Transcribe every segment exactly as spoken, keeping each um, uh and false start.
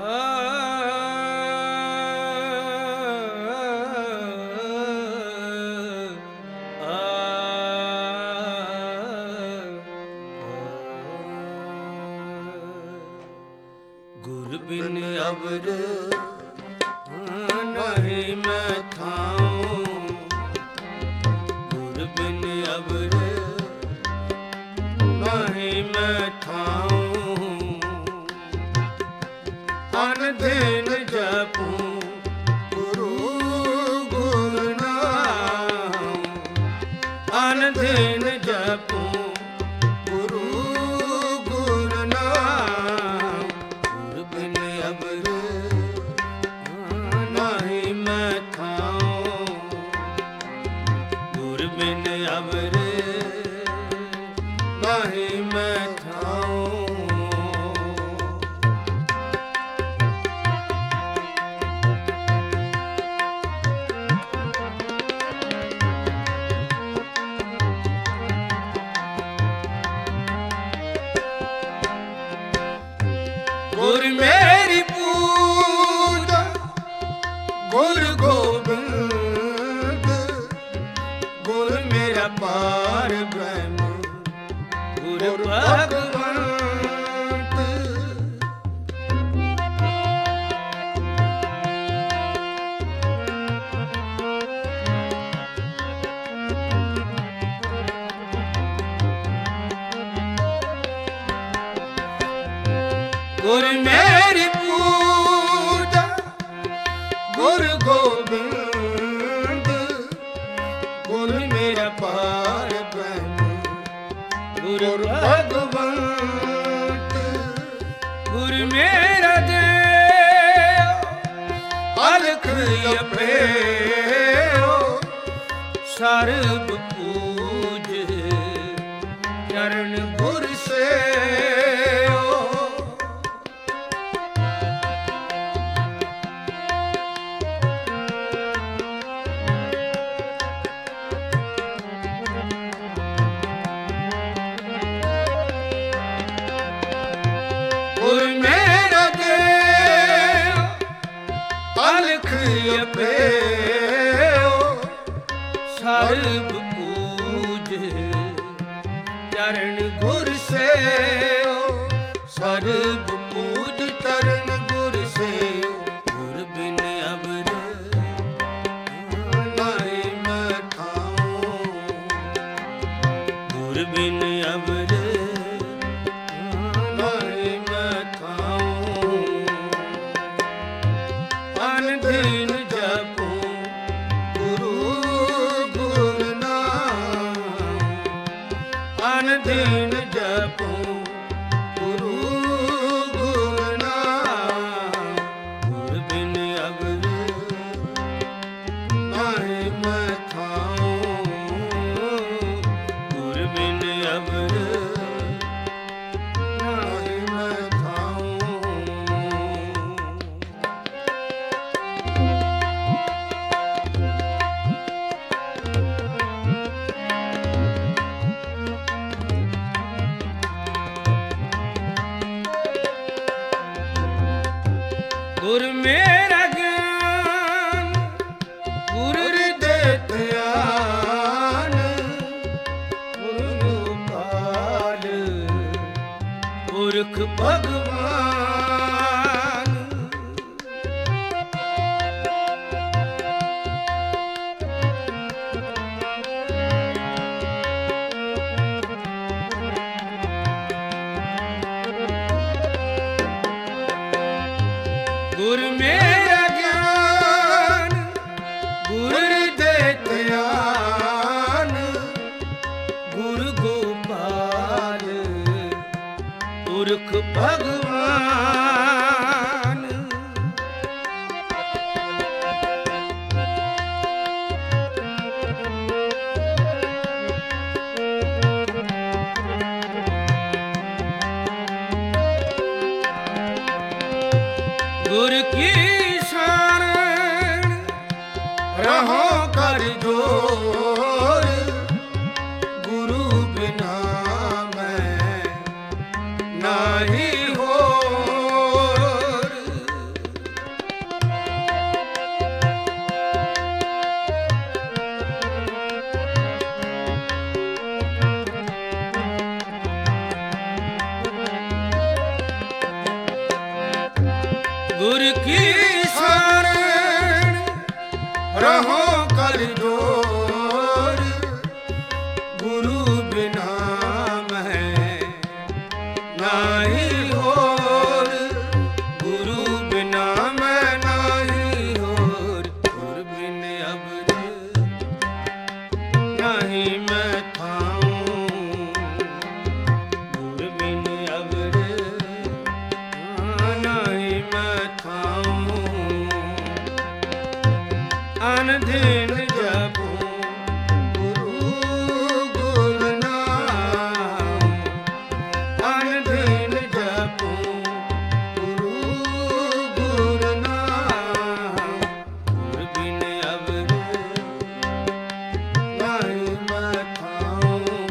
गुर बिन अवर नहीं मैं थाऊं, गुर बिन अवर नहीं मैं थाऊं। अन दिन जपूं गुरु गुर नाम, अन दिन जपूं गुरु गुर नाम। गुर बिन अवर नहीं मैं थाऊं, गुर बिन अवर नहीं मैं थाऊं। गुर मेरी पूजा गुर गोबिंद, गुर मेरा पार ब्रह्म गुर भगवंत। गुर मेरी पूजा गुर गोबिंद, गुर मेरा पार ब्रह्म गुर भगवंत। गुर मेरा देव अलख अभेयो, सर्ब पूज चरण गुर से। गुर मेरा देव अलख अभेयो, सर्ब पूज चरण गुर से। सर्ब पूज चरण गुर से। गुर बिन अवर नहीं मैं थाऊं, गुर बिन अवर नहीं मैं थाऊं। अन दिन जपूं गुरु गुर नाम, अन दिन जपूं गुरु गुर नाम। गुर बिन अवर नहीं मैं थाऊं, गुर बिन अवर नहीं मैं थाऊं। गुर मेरा ज्ञान गुर हृदय ध्यान, गुरु गोपाल पुरख भगवान। गुर मेरा ज्ञान गुर हृदय ध्यान, गुरु गोपाल पुरख भगवान। गुर की शरण रहो कर जोर, गुरु बिना मैं नाही होर। गुर की शरण रहो कर जोर, गुरु बिना मैं नाही होर, गुरु बिना मैं नाही होर, गुर बिन अबर नाही मैं थाऊं, गुर बिन अबर नाही मैं थाऊं, अनधीन जपूं गुरु गुर नाम, अनधीन जपूं गुरु गुर नाम, गुर बिन अबर नाही मैं थाऊं,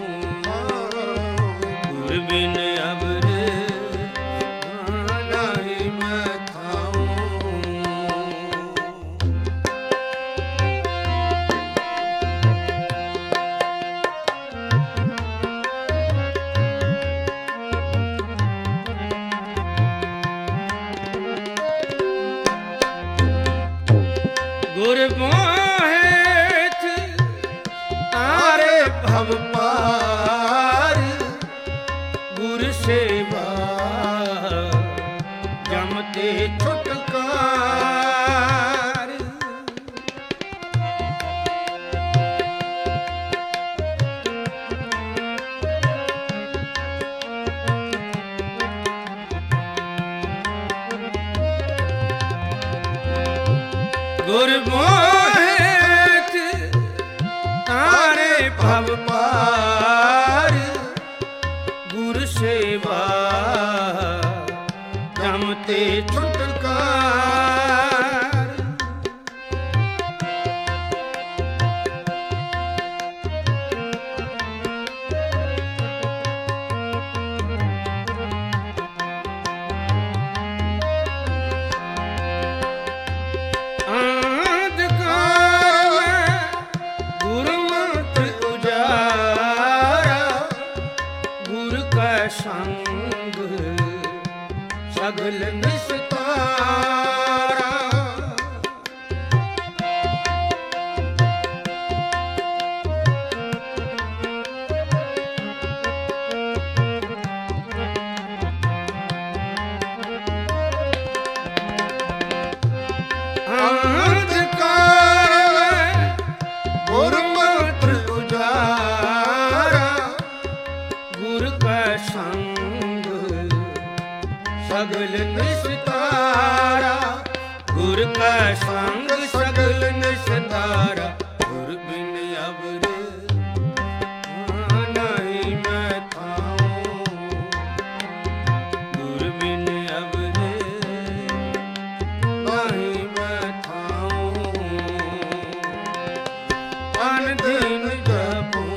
गुर बिन अबर नाही मैं थाऊं। गुर मोहित तारे भव पार, गुर सेवा जमते छुटकार, गुर मोहित तारे भव पार, गुर सेवा जमते छुटकार, संग सगल निस्तारा, अंधकार गुरुमंत्र उजारा, गुर का संग सगल निस्तारा, गुर का संग सगल निस्तारा, गुर बिन अबर नहीं मैं थाऊं, गुर बिन अबर नहीं मैं थाऊं, अनधीन जपूं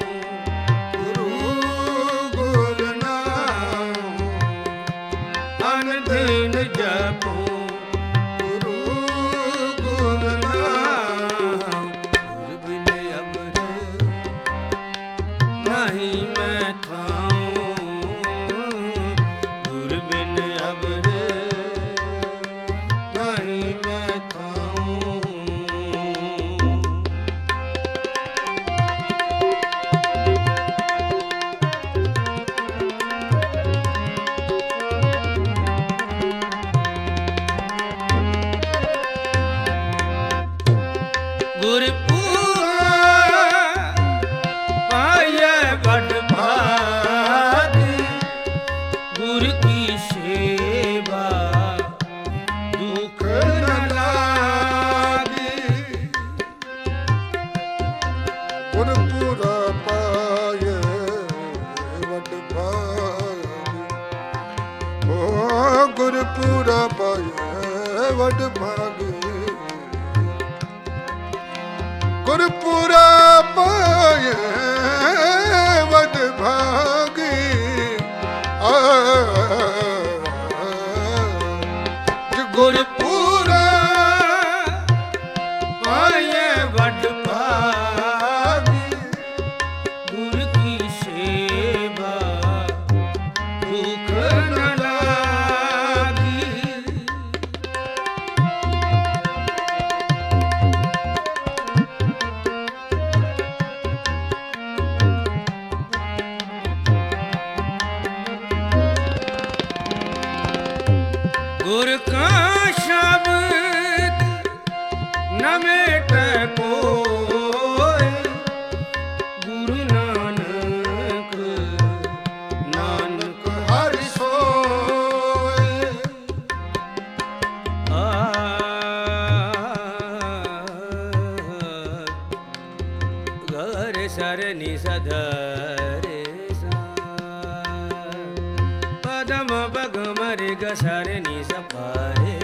अनधीन जपूं गुरु गुर नाम, गुर बिन अबर नहीं मैं थाऊं, गुर बिन अबर नहीं मैं थाऊं। गुर पूरा पाए बड़ भाग, गुर की सेवा दुख न लागे, गुर पूरा पाए वड भाग, ओ गुर पूरा पाए वड भाग, गुर पूरा पाए वड भाग, गुर पूरा पाए वड भाग, गुर की सेवा दुख न लागी, गुर का शब्द न मेट कोय, गुरु नानक नानक हर सोए। आ गर सर नि सधरे सा, पदम बग मरे ग सर नि सपारे